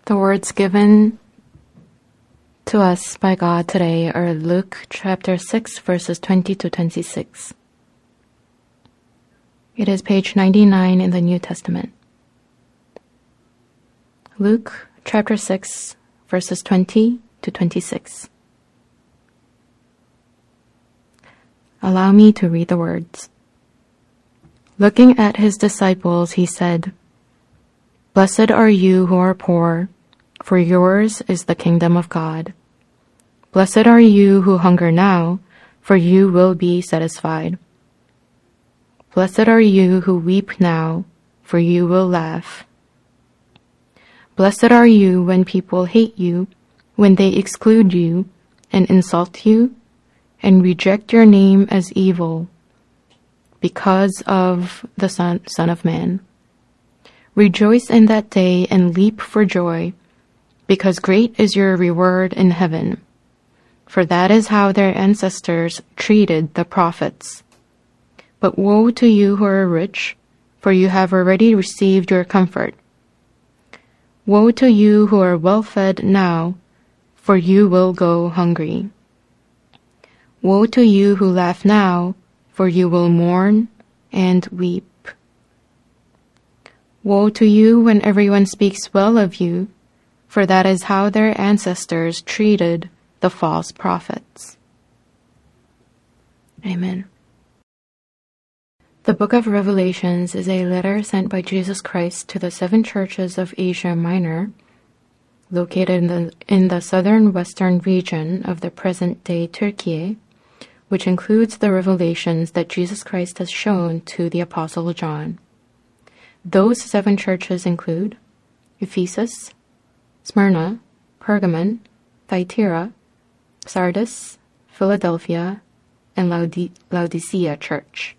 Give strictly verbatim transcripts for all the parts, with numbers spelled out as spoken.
The words given to us by God today are Luke chapter six, verses twenty to twenty-six. It is page ninety-nine in the New Testament. Luke chapter six, verses twenty to twenty-six. Allow me to read the words. Looking at his disciples, he said, "Blessed are you who are poor, for yours is the kingdom of God. Blessed are you who hunger now, for you will be satisfied. Blessed are you who weep now, for you will laugh. Blessed are you when people hate you, when they exclude you and insult you and reject your name as evil because of the Son, Son of Man. Rejoice in that day and leap for joy, because great is your reward in heaven. For that is how their ancestors treated the prophets. But woe to you who are rich, for you have already received your comfort. Woe to you who are well-fed now, for you will go hungry. Woe to you who laugh now, for you will mourn and weep. Woe to you when everyone speaks well of you, for that is how their ancestors treated the false prophets." Amen. The book of Revelations is a letter sent by Jesus Christ to the seven churches of Asia Minor, located in the, in the southern western region of the present-day Turkey, which includes the revelations that Jesus Christ has shown to the Apostle John. Those seven churches include Ephesus, Smyrna, Pergamon, Thyatira, Sardis, Philadelphia, and Laodi- Laodicea Church.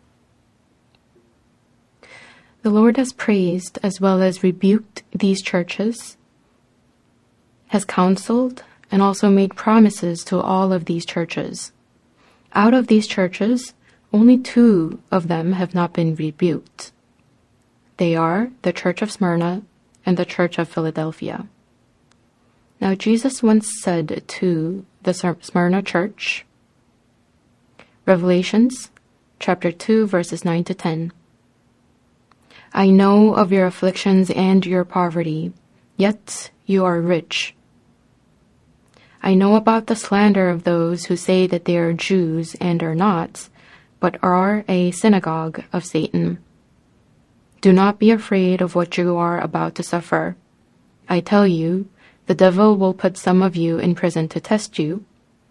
The Lord has praised as well as rebuked these churches, has counseled, and also made promises to all of these churches. Out of these churches, only two of them have not been rebuked. They are the Church of Smyrna and the Church of Philadelphia. Now, Jesus once said to the Smyrna church, Revelations chapter two, verses nine to ten, "I know of your afflictions and your poverty, yet you are rich. I know about the slander of those who say that they are Jews and are not, but are a synagogue of Satan. Do not be afraid of what you are about to suffer. I tell you, the devil will put some of you in prison to test you,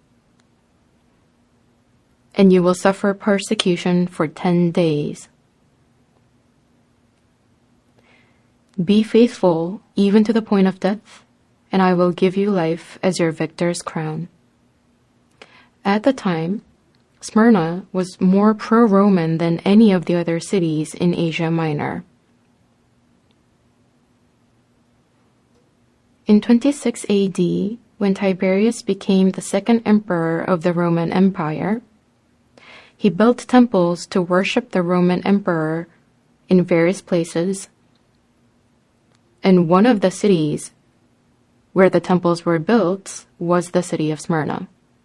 and you will suffer persecution for ten days. Be faithful even to the point of death, and I will give you life as your victor's crown." At the time, Smyrna was more pro-Roman than any of the other cities in Asia Minor. In twenty-six A D, when Tiberius became the second emperor of the Roman Empire, he built temples to worship the Roman emperor in various places, and one of the cities where the temples were built was the city of Smyrna.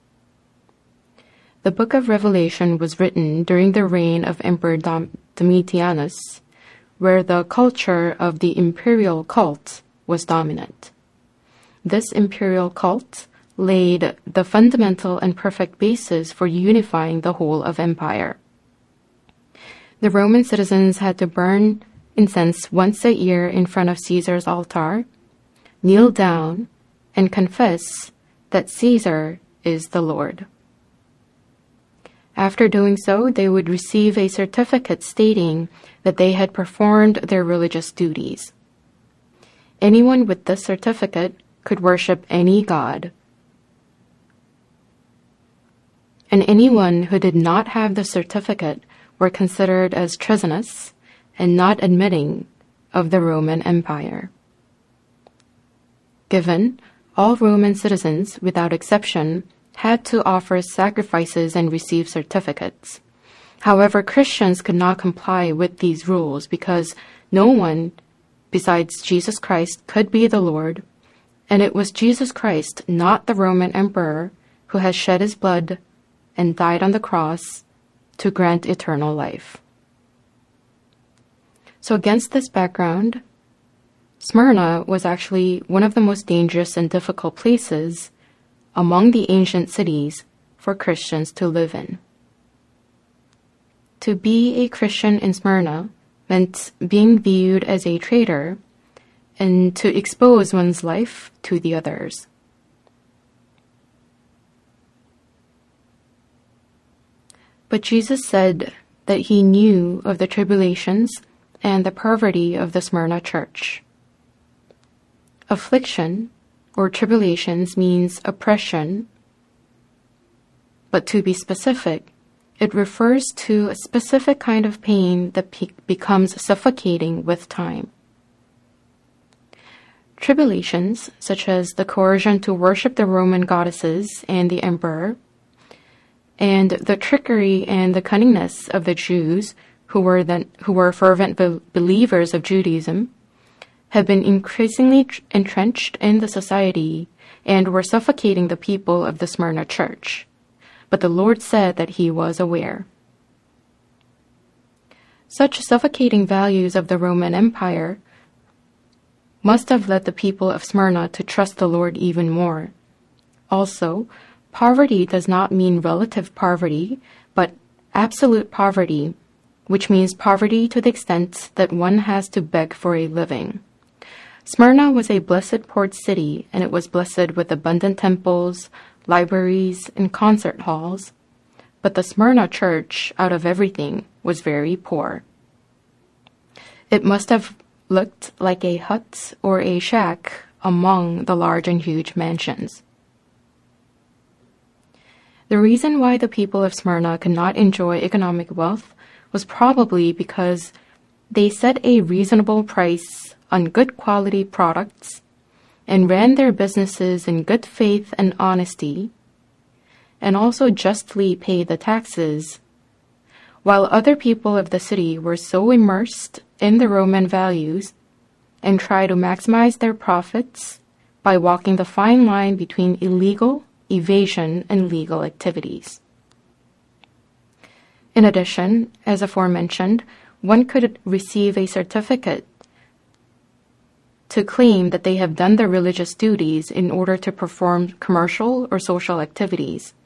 The book of Revelation was written during the reign of Emperor Dom- Domitianus, where the culture of the imperial cult was dominant. This imperial cult laid the fundamental and perfect basis for unifying the whole of empire. The Roman citizens had to burn incense once a year in front of Caesar's altar, kneel down, and confess that Caesar is the Lord. After doing so, they would receive a certificate stating that they had performed their religious duties. Anyone with this certificate could worship any god. And anyone who did not have the certificate were considered as treasonous and not admitting of the Roman Empire. Given, all Roman citizens, without exception, had to offer sacrifices and receive certificates. However, Christians could not comply with these rules because no one besides Jesus Christ could be the Lord, and it was Jesus Christ, not the Roman emperor, who has shed his blood and died on the cross to grant eternal life. So against this background, Smyrna was actually one of the most dangerous and difficult places among the ancient cities for Christians to live in. To be a Christian in Smyrna meant being viewed as a traitor and to expose one's life to the others. But Jesus said that he knew of the tribulations and the poverty of the Smyrna church. Affliction or tribulations means oppression, but to be specific, it refers to a specific kind of pain that pe- becomes suffocating with time. Tribulations, such as the coercion to worship the Roman goddesses and the emperor, and the trickery and the cunningness of the Jews, who were then who were fervent be- believers of Judaism, have been increasingly tr- entrenched in the society and were suffocating the people of the Smyrna church. But the Lord said that he was aware. Such suffocating values of the Roman Empire must have led the people of Smyrna to trust the Lord even more. Also, poverty does not mean relative poverty, but absolute poverty, which means poverty to the extent that one has to beg for a living. Smyrna was a blessed port city, and it was blessed with abundant temples, libraries, and concert halls. But the Smyrna church, out of everything, was very poor. It must have looked like a hut or a shack among the large and huge mansions. The reason why the people of Smyrna could not enjoy economic wealth was probably because they set a reasonable price on good quality products and ran their businesses in good faith and honesty, and also justly paid the taxes, while other people of the city were so immersed in the Roman values and tried to maximize their profits by walking the fine line between illegal, evasion, and legal activities. In addition, as aforementioned, one could receive a certificate to claim that they have done their religious duties in order to perform commercial or social activities.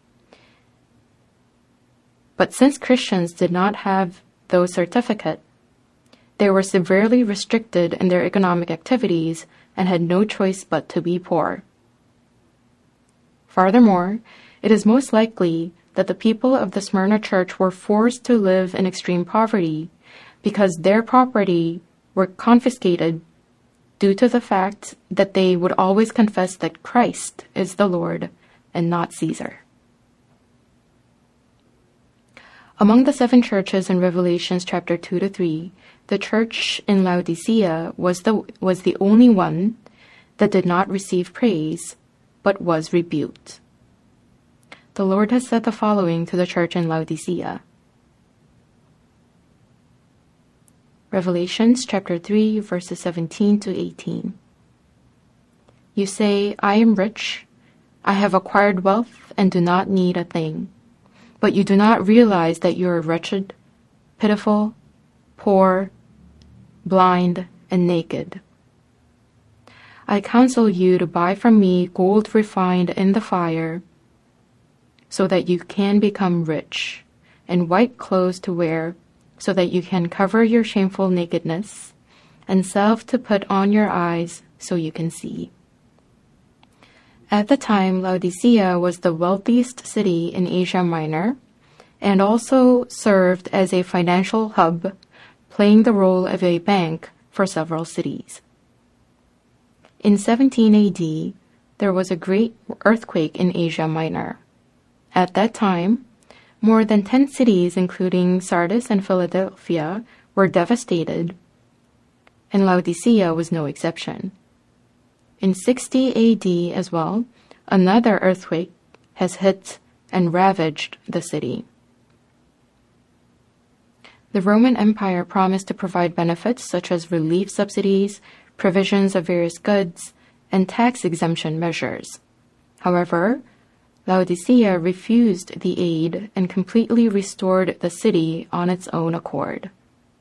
But since Christians did not have those certificates, they were severely restricted in their economic activities and had no choice but to be poor. Furthermore, it is most likely that the people of the Smyrna church were forced to live in extreme poverty because their property were confiscated due to the fact that they would always confess that Christ is the Lord and not Caesar. Among the seven churches in Revelations chapter two to three, the church in Laodicea was the, was the only one that did not receive praise, but was rebuked. The Lord has said the following to the church in Laodicea. Revelations chapter three, verses seventeen to eighteen. You say, I am rich, I have acquired wealth and do not need a thing. But you do not realize that you are wretched, pitiful, poor, blind, and naked. I counsel you to buy from me gold refined in the fire, so that you can become rich, and white clothes to wear, so that you can cover your shameful nakedness, and salve to put on your eyes, so you can see. At the time, Laodicea was the wealthiest city in Asia Minor, and also served as a financial hub, playing the role of a bank for several cities. In seventeen A D, there was a great earthquake in Asia Minor. At that time, more than ten cities, including Sardis and Philadelphia, were devastated, and Laodicea was no exception. In sixty A D as well, another earthquake has hit and ravaged the city. The Roman Empire promised to provide benefits such as relief subsidies, provisions of various goods, and tax exemption measures. However, Laodicea refused the aid and completely restored the city on its own accord.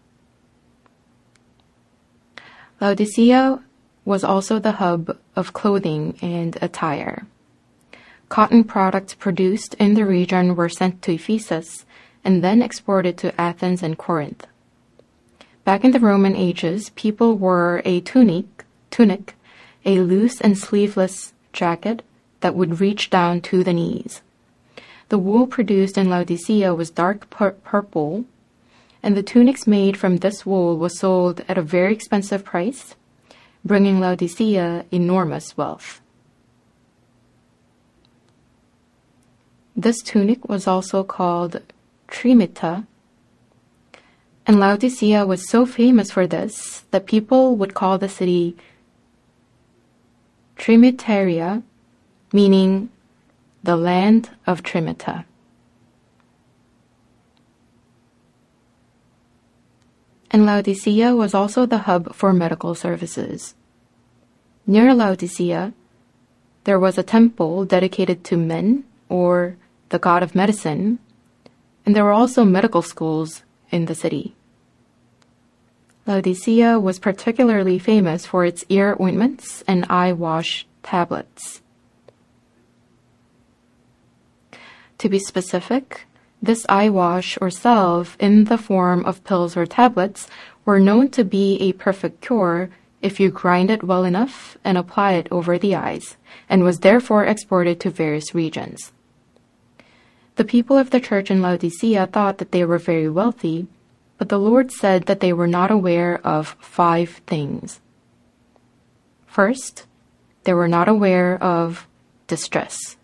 Laodicea was also the hub of clothing and attire. Cotton products produced in the region were sent to Ephesus and then exported to Athens and Corinth. Back in the Roman ages, people wore a tunic, tunic, a loose and sleeveless jacket that would reach down to the knees. The wool produced in Laodicea was dark pur- purple, and the tunics made from this wool was sold at a very expensive price, bringing Laodicea enormous wealth. This tunic was also called trimita, and Laodicea was so famous for this that people would call the city Trimitaria, meaning the land of Trimita. And Laodicea was also the hub for medical services. Near Laodicea, there was a temple dedicated to Men, or the god of medicine, and there were also medical schools in the city. Laodicea was particularly famous for its ear ointments and eye wash tablets. To be specific, this eye wash or salve in the form of pills or tablets were known to be a perfect cure if you grind it well enough and apply it over the eyes, and was therefore exported to various regions. The people of the church in Laodicea thought that they were very wealthy, but the Lord said that they were not aware of five things. First, they were not aware of distress.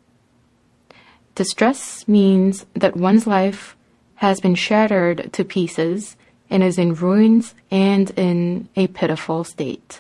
Distress means that one's life has been shattered to pieces and is in ruins and in a pitiful state.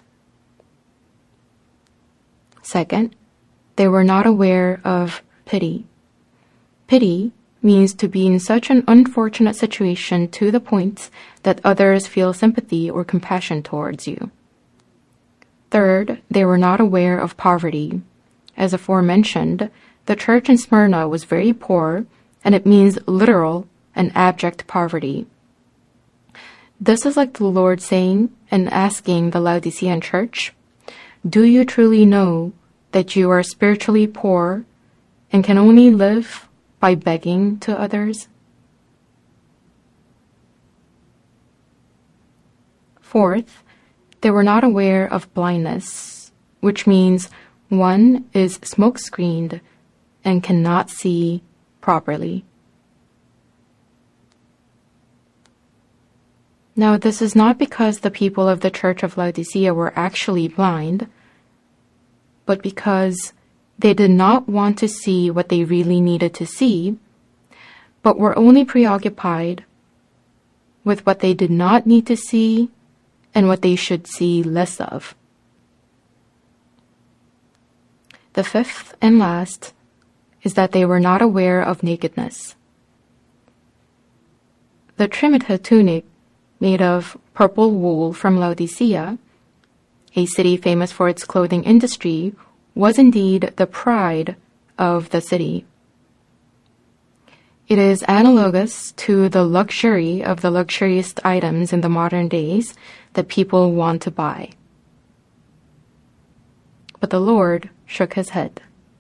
Second, they were not aware of pity. Pity means to be in such an unfortunate situation to the point that others feel sympathy or compassion towards you. Third, they were not aware of poverty. As aforementioned, the church in Smyrna was very poor, and it means literal and abject poverty. This is like the Lord saying and asking the Laodicean church, "Do you truly know that you are spiritually poor and can only live by begging to others?" Fourth, they were not aware of blindness, which means one is smoke-screened and cannot see properly. Now, this is not because the people of the Church of Laodicea were actually blind, but because they did not want to see what they really needed to see, but were only preoccupied with what they did not need to see and what they should see less of. The fifth and last is that they were not aware of nakedness. The trimita tunic, made of purple wool from Laodicea, a city famous for its clothing industry, was indeed the pride of the city. It is analogous to the luxury of the luxurious items in the modern days that people want to buy. But the Lord shook his head.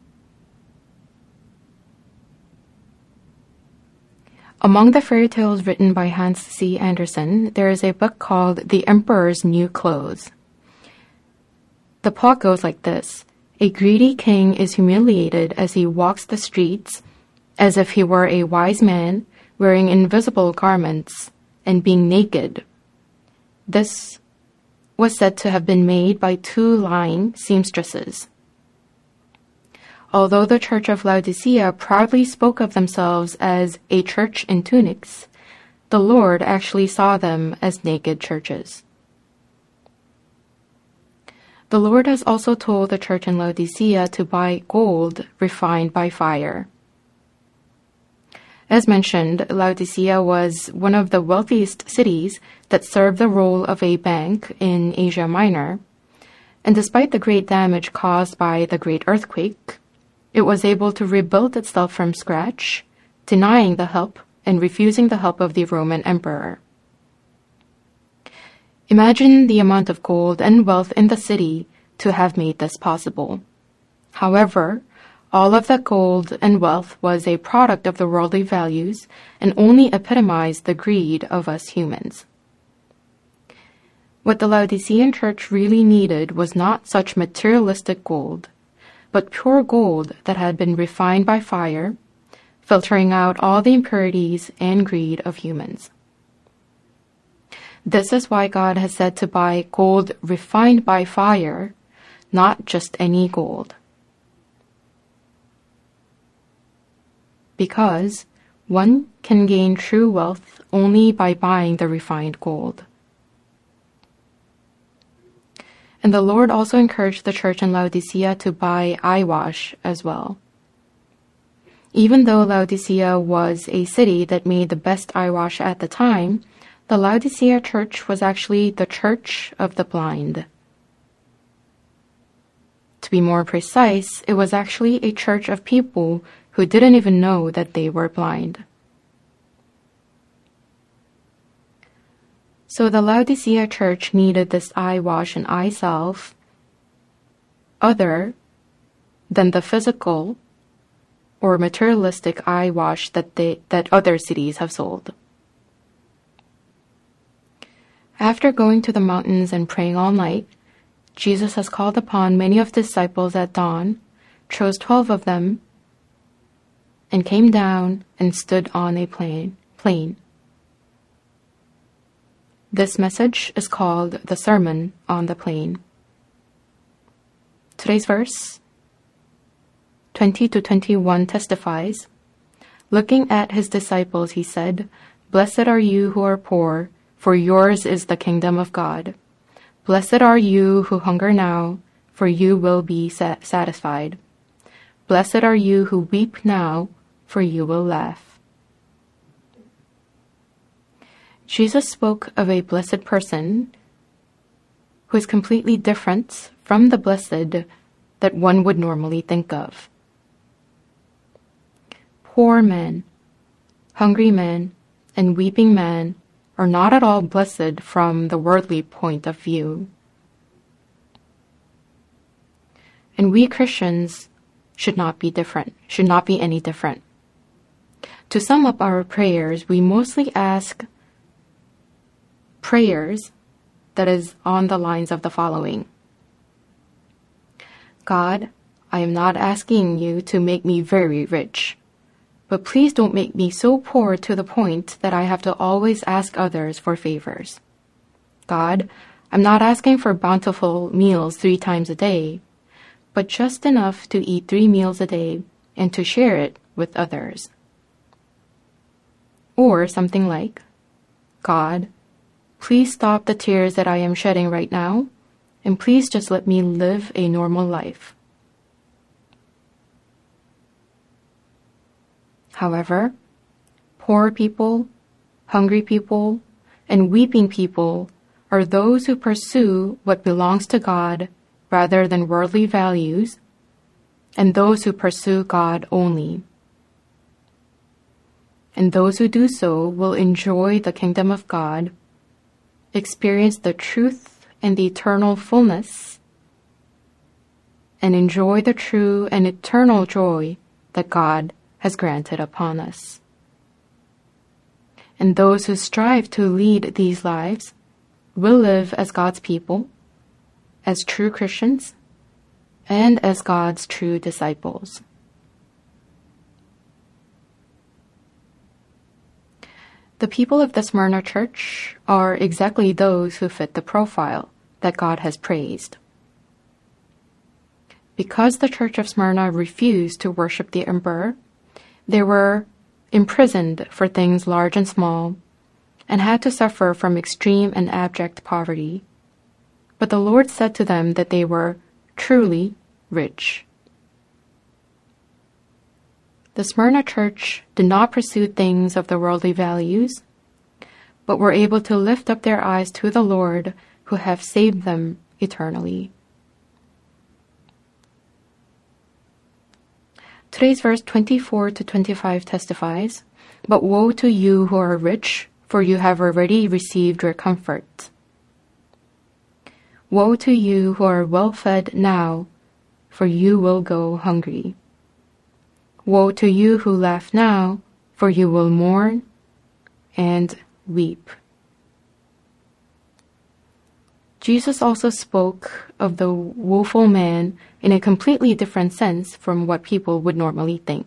Among the fairy tales written by Hans C. Andersen, there is a book called The Emperor's New Clothes. The plot goes like this. A greedy king is humiliated as he walks the streets as if he were a wise man wearing invisible garments and being naked. This was said to have been made by two lying seamstresses. Although the Church of Laodicea proudly spoke of themselves as a church in tunics, the Lord actually saw them as naked churches. The Lord has also told the church in Laodicea to buy gold refined by fire. As mentioned, Laodicea was one of the wealthiest cities that served the role of a bank in Asia Minor, and despite the great damage caused by the great earthquake, it was able to rebuild itself from scratch, denying the help and refusing the help of the Roman emperor. Imagine the amount of gold and wealth in the city to have made this possible. However, all of that gold and wealth was a product of the worldly values and only epitomized the greed of us humans. What the Laodicean church really needed was not such materialistic gold, but pure gold that had been refined by fire, filtering out all the impurities and greed of humans. This is why God has said to buy gold refined by fire, not just any gold. Because one can gain true wealth only by buying the refined gold. And the Lord also encouraged the church in Laodicea to buy eyewash as well. Even though Laodicea was a city that made the best eyewash at the time, the Laodicea church was actually the church of the blind. To be more precise, it was actually a church of people who didn't even know that they were blind. So the Laodicea church needed this eye wash and eye salve other than the physical or materialistic eye wash that they that other cities have sold. After going to the mountains and praying all night, Jesus has called upon many of his disciples at dawn, chose twelve of them, and came down and stood on a plain. plain. This message is called the Sermon on the Plain. Today's verse, twenty to twenty-one, testifies, looking at his disciples, he said, "Blessed are you who are poor, for yours is the kingdom of God. Blessed are you who hunger now, for you will be sat- satisfied. Blessed are you who weep now, for you will laugh." Jesus spoke of a blessed person who is completely different from the blessed that one would normally think of. Poor men, hungry men, and weeping men are not at all blessed from the worldly point of view. And we Christians should not be different, should not be any different. To sum up our prayers, we mostly ask prayers that is on the lines of the following. God, I am not asking you to make me very rich, but please don't make me so poor to the point that I have to always ask others for favors. God, I'm not asking for bountiful meals three times a day, but just enough to eat three meals a day and to share it with others. Or something like, God, please stop the tears that I am shedding right now, and please just let me live a normal life. However, poor people, hungry people, and weeping people are those who pursue what belongs to God rather than worldly values, and those who pursue God only. And those who do so will enjoy the kingdom of God, experience the truth and the eternal fullness, and enjoy the true and eternal joy that God has granted upon us. And those who strive to lead these lives will live as God's people, as true Christians, and as God's true disciples. The people of the Smyrna church are exactly those who fit the profile that God has praised. Because the church of Smyrna refused to worship the emperor, they were imprisoned for things large and small, and had to suffer from extreme and abject poverty. But the Lord said to them that they were truly rich. The Smyrna church did not pursue things of the worldly values, but were able to lift up their eyes to the Lord who have saved them eternally. Today's verse twenty-four to twenty-five testifies, "But woe to you who are rich, for you have already received your comfort. Woe to you who are well fed now, for you will go hungry. Woe to you who laugh now, for you will mourn and weep." Jesus also spoke of the woeful man in a completely different sense from what people would normally think.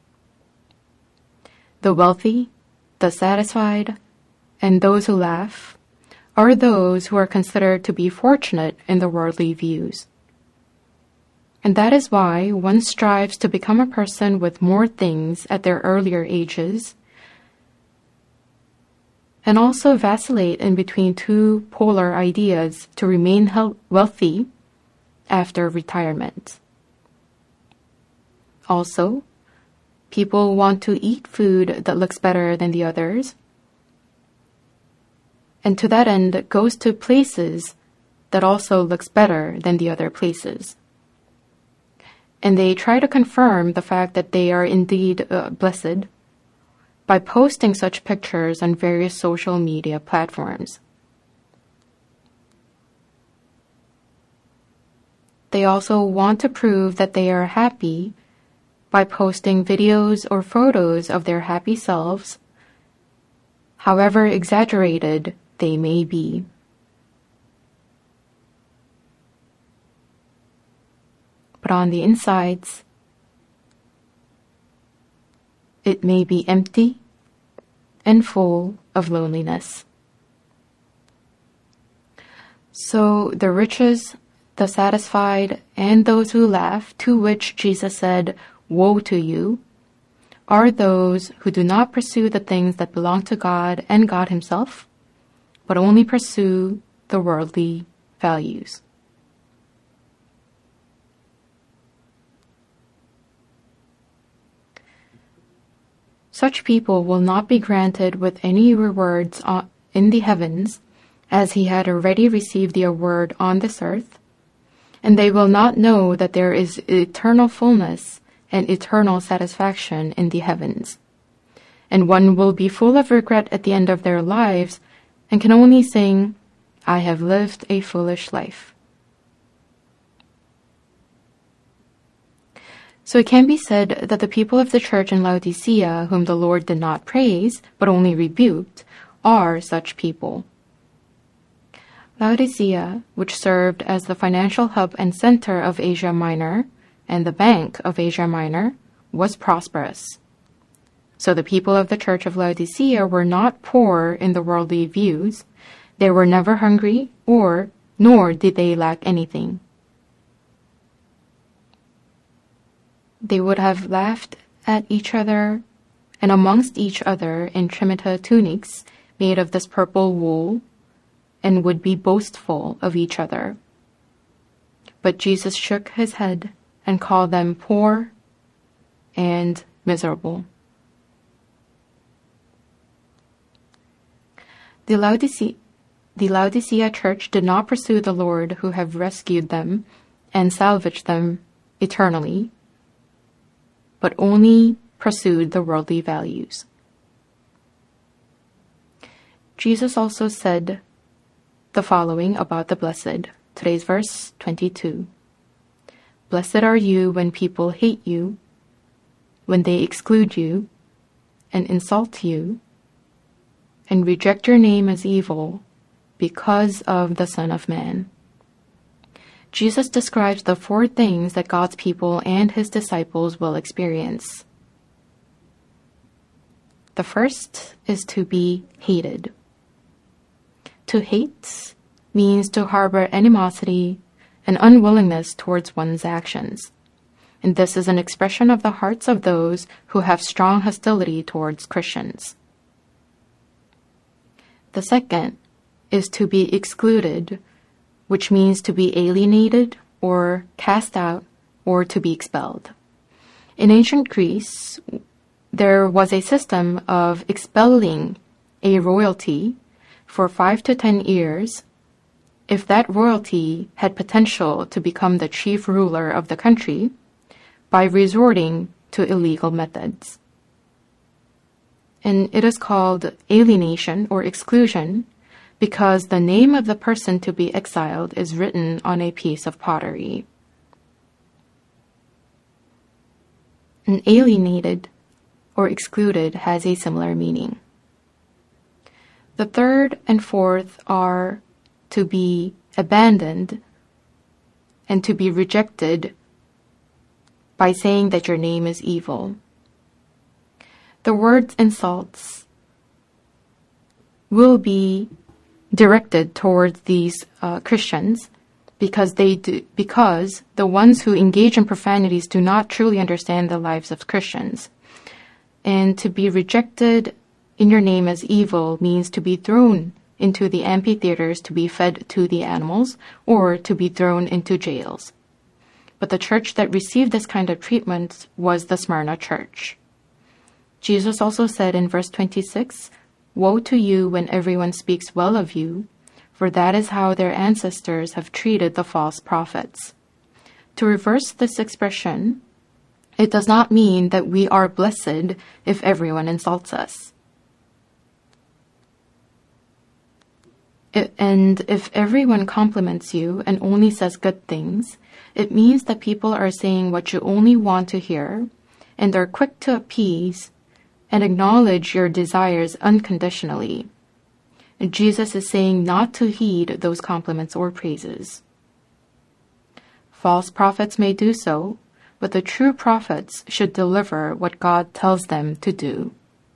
The wealthy, the satisfied, and those who laugh are those who are considered to be fortunate in the worldly views. And that is why one strives to become a person with more things at their earlier ages, and also vacillate in between two polar ideas to remain health- wealthy after retirement. Also, people want to eat food that looks better than the others, and to that end goes to places that also looks better than the other places. And they try to confirm the fact that they are indeed uh, blessed by posting such pictures on various social media platforms. They also want to prove that they are happy by posting videos or photos of their happy selves, however exaggerated they may be. But on the insides, it may be empty and full of loneliness. So the riches, the satisfied, and those who laugh, to which Jesus said, "Woe to you," are those who do not pursue the things that belong to God and God Himself, but only pursue the worldly values. Such people will not be granted with any rewards in the heavens, as he had already received the award on this earth, and they will not know that there is eternal fullness and eternal satisfaction in the heavens. And one will be full of regret at the end of their lives and can only sing, "I have lived a foolish life." So it can be said that the people of the church in Laodicea, whom the Lord did not praise, but only rebuked, are such people. Laodicea, which served as the financial hub and center of Asia Minor, and the Bank of Asia Minor, was prosperous. So the people of the church of Laodicea were not poor in the worldly views. They were never hungry, or nor did they lack anything. They would have laughed at each other and amongst each other in scimitar tunics made of this purple wool, and would be boastful of each other. But Jesus shook his head and called them poor and miserable. The Laodicea, the Laodicea church did not pursue the Lord who have rescued them and salvaged them eternally, but only pursued the worldly values. Jesus also said the following about the blessed. Today's verse twenty-two. "Blessed are you when people hate you, when they exclude you, and insult you, and reject your name as evil because of the Son of Man." Jesus describes the four things that God's people and his disciples will experience. The first is to be hated. To hate means to harbor animosity and unwillingness towards one's actions. And this is an expression of the hearts of those who have strong hostility towards Christians. The second is to be excluded, which means to be alienated or cast out or to be expelled. In ancient Greece, there was a system of expelling a royalty for five to ten years if that royalty had potential to become the chief ruler of the country by resorting to illegal methods. And it is called alienation or exclusion because the name of the person to be exiled is written on a piece of pottery. And alienated or excluded has a similar meaning. The third and fourth are to be abandoned and to be rejected by saying that your name is evil. The word's insults will be directed towards these uh, Christians because they do, because the ones who engage in profanities do not truly understand the lives of Christians. And to be rejected in your name as evil means to be thrown into the amphitheaters to be fed to the animals or to be thrown into jails. But the church that received this kind of treatment was the Smyrna church. Jesus also said in verse twenty-six, "Woe to you when everyone speaks well of you, for that is how their ancestors have treated the false prophets." To reverse this expression, it does not mean that we are blessed if everyone insults us. It, and if everyone compliments you and only says good things, it means that people are saying what you only want to hear and are quick to appease and acknowledge your desires unconditionally. And Jesus is saying not to heed those compliments or praises. False prophets may do so, but the true prophets should deliver what God tells them to do.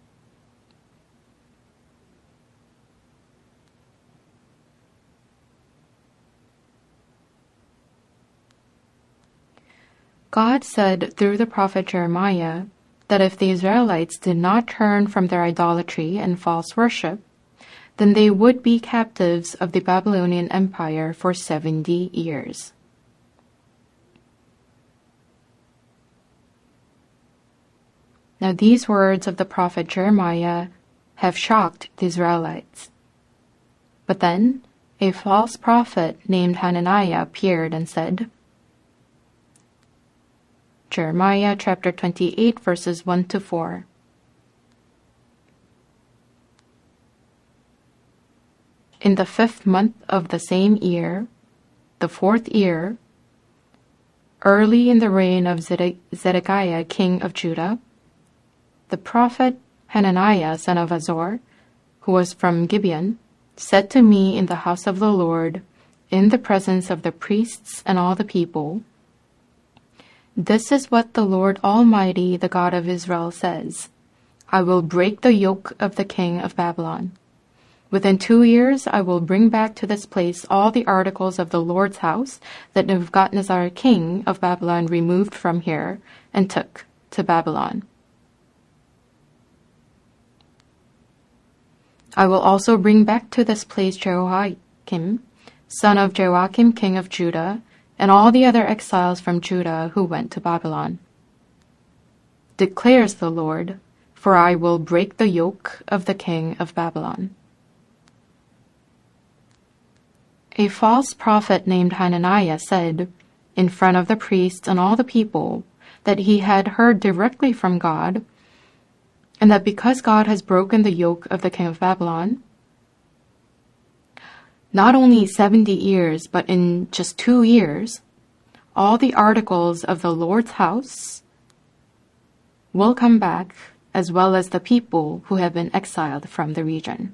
God said through the prophet Jeremiah that if the Israelites did not turn from their idolatry and false worship, then they would be captives of the Babylonian Empire for seventy years. Now these words of the prophet Jeremiah have shocked the Israelites. But then a false prophet named Hananiah appeared and said, Jeremiah chapter twenty-eight, verses one to four. In the fifth month of the same year, the fourth year, early in the reign of Zedekiah, king of Judah, the prophet Hananiah, son of Azor, who was from Gibeon, said to me in the house of the Lord, in the presence of the priests and all the people, "This is what the Lord Almighty, the God of Israel, says. I will break the yoke of the king of Babylon. Within two years I will bring back to this place all the articles of the Lord's house that Nebuchadnezzar, king of Babylon, removed from here and took to Babylon. I will also bring back to this place Jehoiakim, son of Joachim, king of Judah, and all the other exiles from Judah who went to Babylon. Declares the Lord, for I will break the yoke of the king of Babylon." A false prophet named Hananiah said, in front of the priests and all the people, that he had heard directly from God, and that because God has broken the yoke of the king of Babylon, not only seventy years, but in just two years, all the articles of the Lord's house will come back, as well as the people who have been exiled from the region.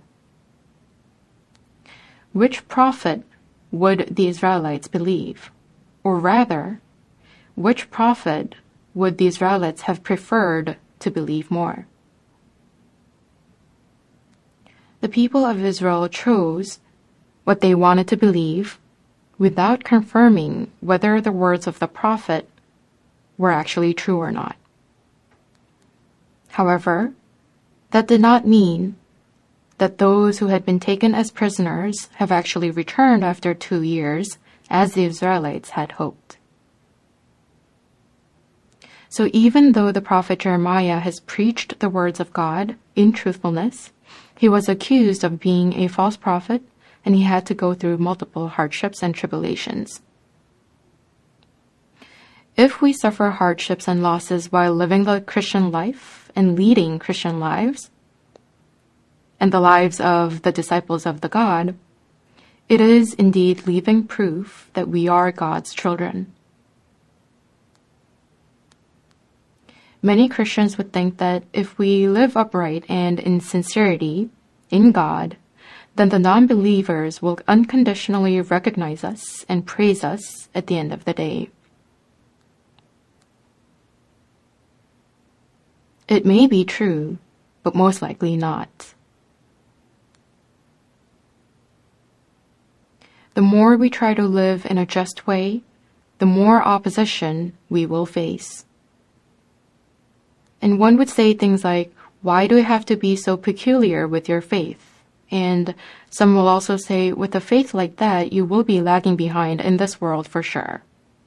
Which prophet would the Israelites believe? Or rather, which prophet would the Israelites have preferred to believe more? The people of Israel chose what they wanted to believe without confirming whether the words of the prophet were actually true or not. However, that did not mean that those who had been taken as prisoners have actually returned after two years, as the Israelites had hoped. So even though the prophet Jeremiah has preached the words of God in truthfulness, he was accused of being a false prophet, and he had to go through multiple hardships and tribulations. If we suffer hardships and losses while living the Christian life and leading Christian lives, and the lives of the disciples of the God, it is indeed living proof that we are God's children. Many Christians would think that if we live upright and in sincerity in God, then the non-believers will unconditionally recognize us and praise us at the end of the day. It may be true, but most likely not. The more we try to live in a just way, the more opposition we will face. And one would say things like, why do you have to be so peculiar with your faith? And some will also say, with a faith like that, you will be lagging behind in this world for sure.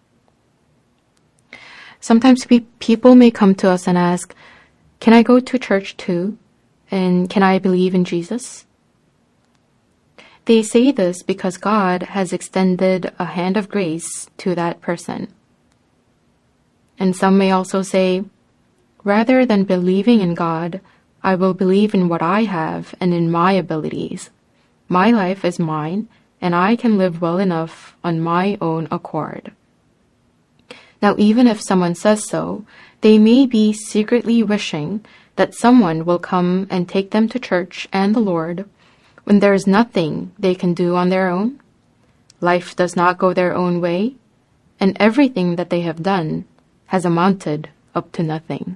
Sometimes we, people may come to us and ask, can I go to church too? And can I believe in Jesus? They say this because God has extended a hand of grace to that person. And some may also say, rather than believing in God, I will believe in what I have and in my abilities. My life is mine, and I can live well enough on my own accord. Now, even if someone says so, they may be secretly wishing that someone will come and take them to church and the Lord when there is nothing they can do on their own. Life does not go their own way, and everything that they have done has amounted up to nothing.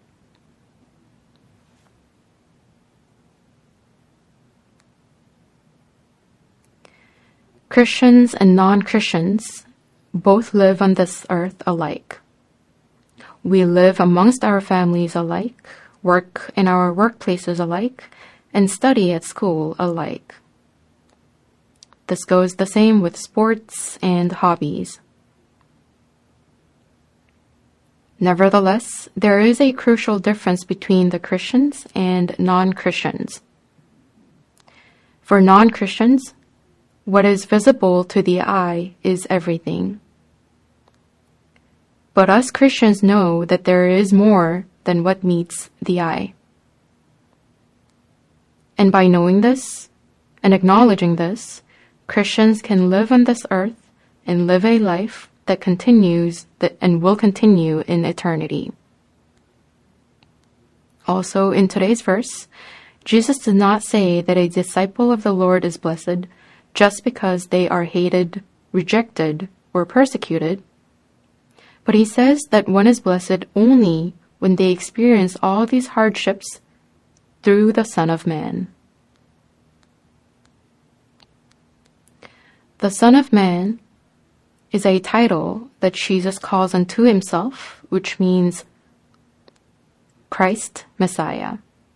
Christians and non-Christians both live on this earth alike. We live amongst our families alike, work in our workplaces alike, and study at school alike. This goes the same with sports and hobbies. Nevertheless, there is a crucial difference between the Christians and non-Christians. For non-Christians, what is visible to the eye is everything. But us Christians know that there is more than what meets the eye. And by knowing this and acknowledging this, Christians can live on this earth and live a life that continues that and will continue in eternity. Also, in today's verse, Jesus did not say that a disciple of the Lord is blessed just because they are hated, rejected, or persecuted, but he says that one is blessed only when they experience all these hardships through the Son of Man. The Son of Man is a title that Jesus calls unto himself, which means Christ, Messiah.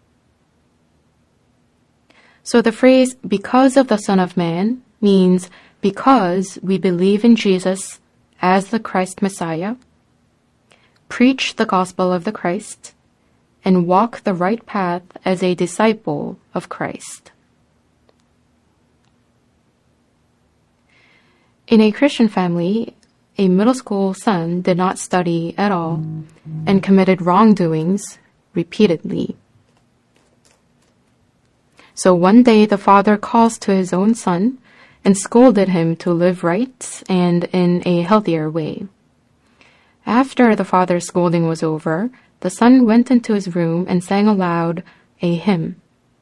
So the phrase, because of the Son of Man, means because we believe in Jesus as the Christ Messiah, preach the gospel of the Christ, and walk the right path as a disciple of Christ. In a Christian family, a middle school son did not study at all and committed wrongdoings repeatedly. So one day the father calls to his own son and scolded him to live right and in a healthier way. After the father's scolding was over, the son went into his room and sang aloud a hymn.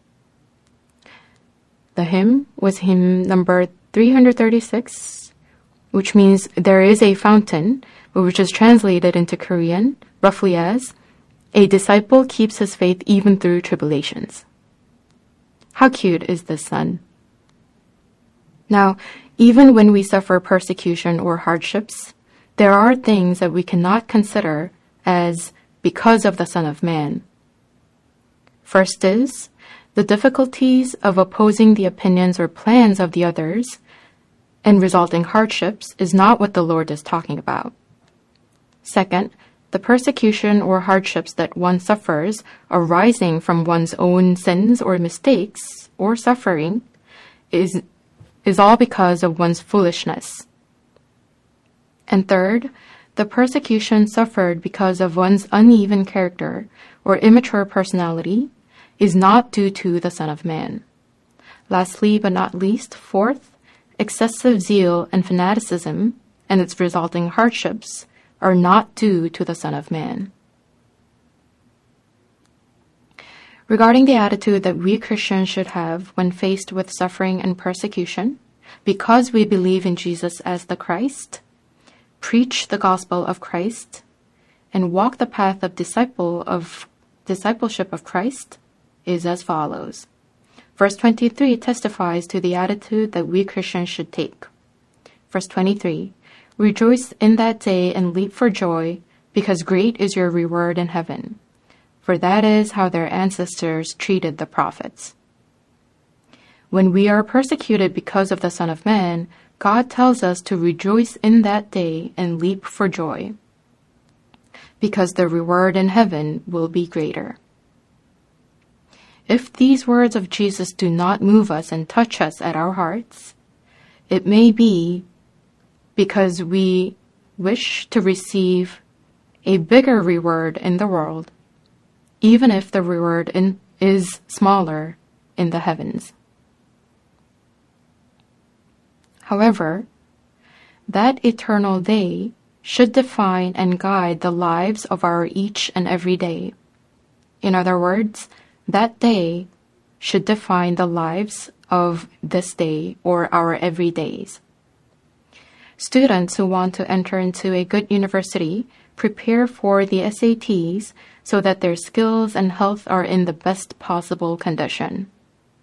The hymn was hymn number three hundred thirty-six, which means there is a fountain, which is translated into Korean roughly as, a disciple keeps his faith even through tribulations. How cute is this son? Now, even when we suffer persecution or hardships, there are things that we cannot consider as because of the Son of Man. First is the difficulties of opposing the opinions or plans of the others and resulting hardships is not what the Lord is talking about. Second, the persecution or hardships that one suffers arising from one's own sins or mistakes or suffering is, is all because of one's foolishness. And third, the persecution suffered because of one's uneven character or immature personality is not due to the Son of Man. Lastly, but not least, fourth, excessive zeal and fanaticism and its resulting hardships are not due to the Son of Man. Regarding the attitude that we Christians should have when faced with suffering and persecution, because we believe in Jesus as the Christ, preach the gospel of Christ, and walk the path of disciple of discipleship of Christ, is as follows. Verse twenty-three testifies to the attitude that we Christians should take. Verse twenty-three, rejoice in that day and leap for joy, because great is your reward in heaven. For that is how their ancestors treated the prophets. When we are persecuted because of the Son of Man, God tells us to rejoice in that day and leap for joy, because the reward in heaven will be greater. If these words of Jesus do not move us and touch us at our hearts, it may be because we wish to receive a bigger reward in the world, even if the reward in, is smaller in the heavens. However, that eternal day should define and guide the lives of our each and every day. In other words, that day should define the lives of this day or our everydays. Students who want to enter into a good university prepare for the S A Ts so that their skills and health are in the best possible condition.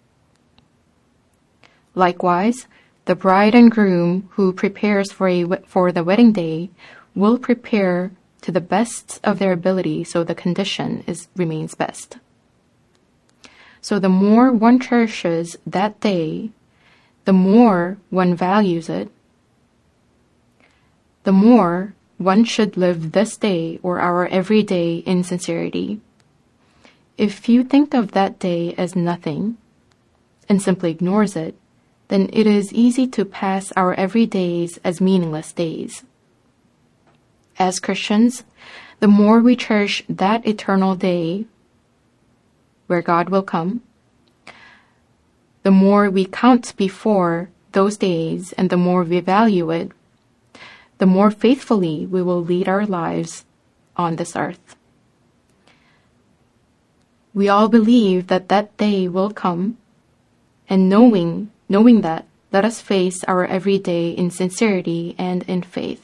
Likewise, the bride and groom who prepares for a for the wedding day will prepare to the best of their ability so the condition is remains best. So the more one cherishes that day, the more one values it, the more one should live this day or our every day in sincerity. If you think of that day as nothing and simply ignores it, then it is easy to pass our everydays as meaningless days. As Christians, the more we cherish that eternal day where God will come, the more we count before those days and the more we value it, the more faithfully we will lead our lives on this earth. We all believe that that day will come, and knowing, knowing that, let us face our everyday in sincerity and in faith.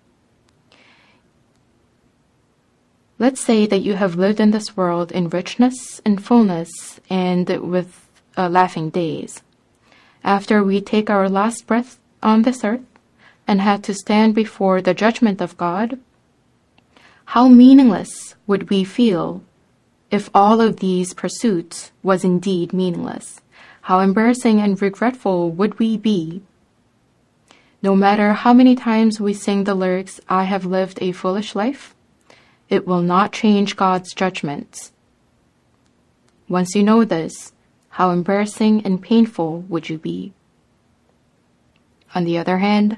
Let's say that you have lived in this world in richness and fullness and with uh, laughing days. After we take our last breath on this earth and had to stand before the judgment of God, how meaningless would we feel if all of these pursuits was indeed meaningless? How embarrassing and regretful would we be? No matter how many times we sing the lyrics, I have lived a foolish life, it will not change God's judgments. Once you know this, how embarrassing and painful would you be? On the other hand,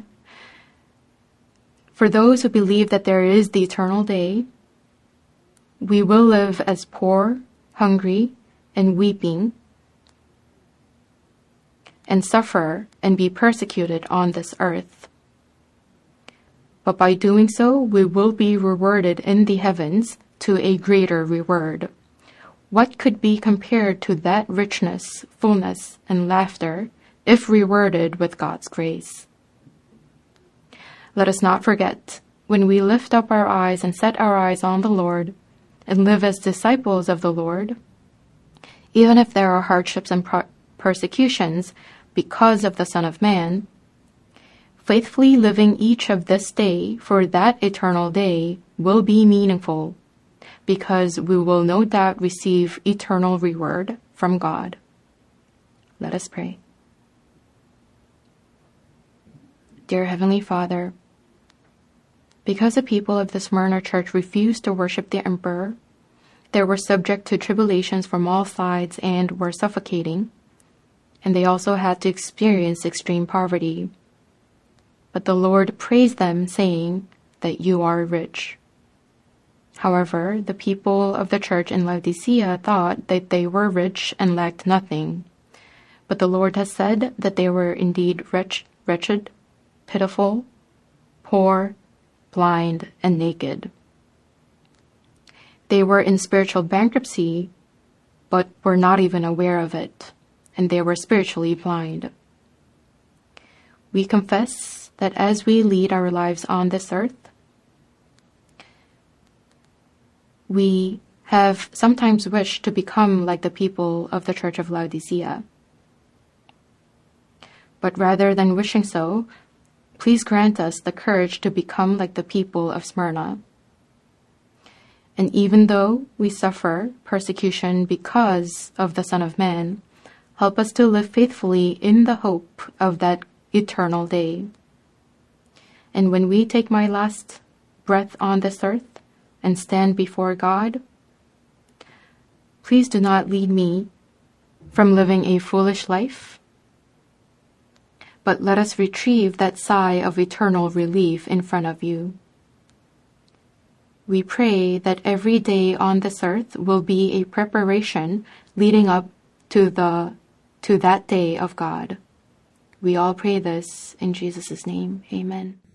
for those who believe that there is the eternal day, we will live as poor, hungry, and weeping, and suffer and be persecuted on this earth. But by doing so, we will be rewarded in the heavens to a greater reward. What could be compared to that richness, fullness, and laughter if rewarded with God's grace? Let us not forget, when we lift up our eyes and set our eyes on the Lord and live as disciples of the Lord, even if there are hardships and pro- persecutions because of the Son of Man, faithfully living each of this day for that eternal day will be meaningful, because we will no doubt receive eternal reward from God. Let us pray. Dear Heavenly Father, Because the people of the Smyrna church refused to worship the emperor, they were subject to tribulations from all sides and were suffocating, and they also had to experience extreme poverty. But the Lord praised them, saying that you are rich. However, the people of the church in Laodicea thought that they were rich and lacked nothing. But the Lord has said that they were indeed wretch, wretched, pitiful, poor, blind, and naked. They were in spiritual bankruptcy, but were not even aware of it, and they were spiritually blind. We confess that as we lead our lives on this earth, we have sometimes wished to become like the people of the Church of Laodicea. But rather than wishing so, please grant us the courage to become like the people of Smyrna. And even though we suffer persecution because of the Son of Man, help us to live faithfully in the hope of that eternal day. And when we take my last breath on this earth and stand before God, please do not lead me from living a foolish life, but let us retrieve that sigh of eternal relief in front of you. We pray that every day on this earth will be a preparation leading up to the to that day of God. We all pray this in Jesus' name. Amen.